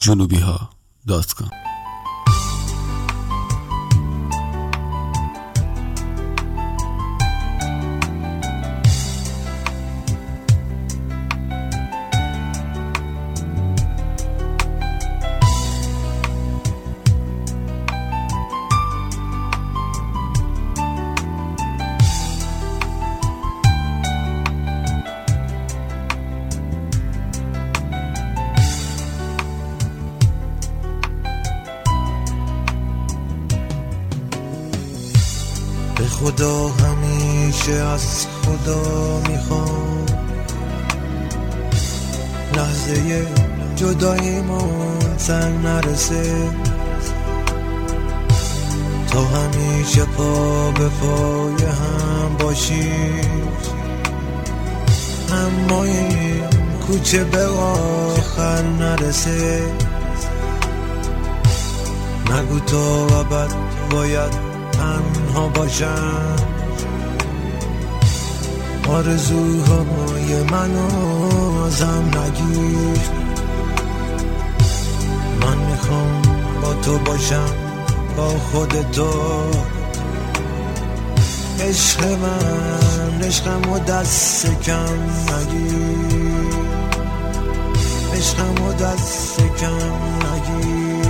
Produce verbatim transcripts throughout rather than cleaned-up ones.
جنوبی ها دات کام. به خدا همیشه از خدا میخوام لحظه جداییمون سر نرسه، تا همیشه پا به پای هم باشیم، اما این کوچه به آخر نرسه. نگو تا ابد باید تنها باشم، آرزوهای منو ازم نگیر. من میخوام با تو باشم، با خود تو. عشق من عشقمو دست کم نگیر، عشقمو دست کم نگیر.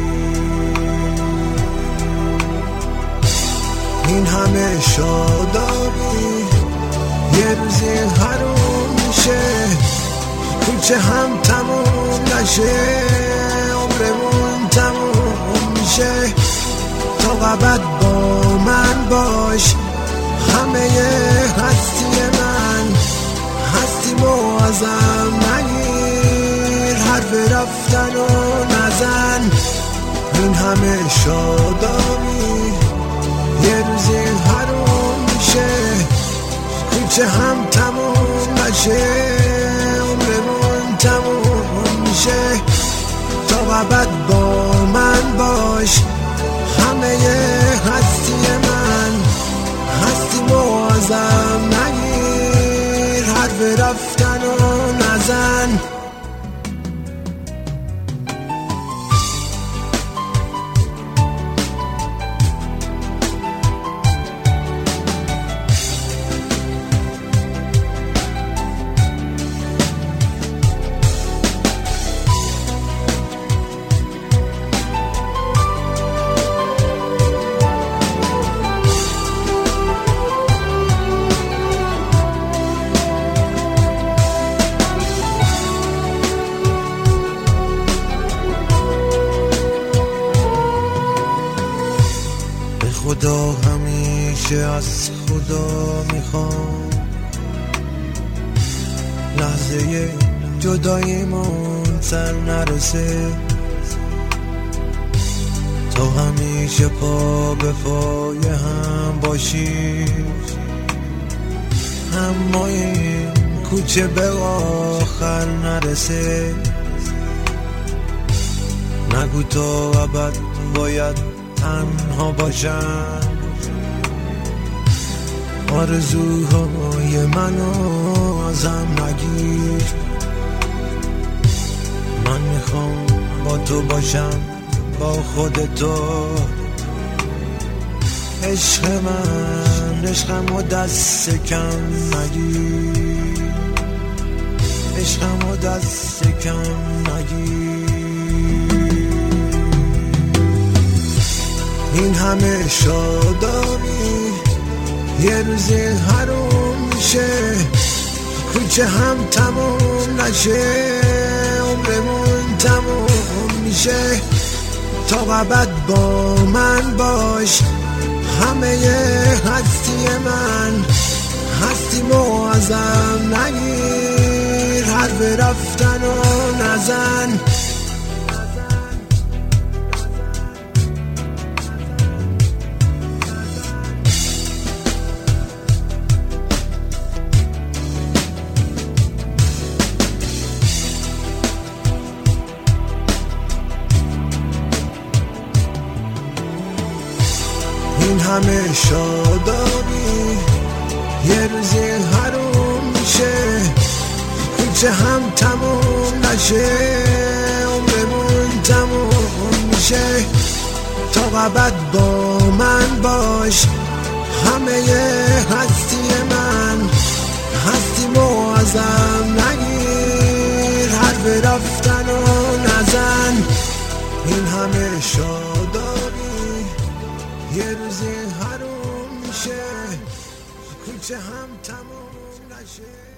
این همه شادابی یه روزی حروم میشه، کوچه هم تموم نشه، عمرمون تموم میشه. تا ابد با من باش، همه هستی من، هستیمو ازم نگیر، حرف رفتن و نزن. این همه شادابی یه روزی حروم میشه، کوچه هم تموم نشه، عمرمون تموم میشه. تا ابد با من باش، همه هستی من، هستیمو ازم نگیر، حرف رفتن و نزن. خدا همیشه از خدا میخوام لحظه جداییمون سر نرسه، تا همیشه پا به پای هم باشیم، اما این کوچه به آخر نرسه. نگو تا ابد باید تنها باشم، آرزوهای منو ازم نگیر. من میخوام با تو باشم، با خود تو. عشق من عشقمو دست کم نگیر، عشقمو دست کم نگیر. این همه شادابی یه روزی حروم میشه، کوچه هم تموم نشه، عمرمون تموم میشه. تا ابد با من باش، همه هستی من، هستیمو ازم نگیر، حرف رفتن و نزن. این همه شادابی یه روزی حروم میشه، کوچه هم تموم نشه، عمرمون تموم ابد با من باش، همه هستی من، هستیمو ازم نگیر، حرف رفتن و نزن، این همه شادابی یه روزی حروم میشه، کوچه هم تموم نشه.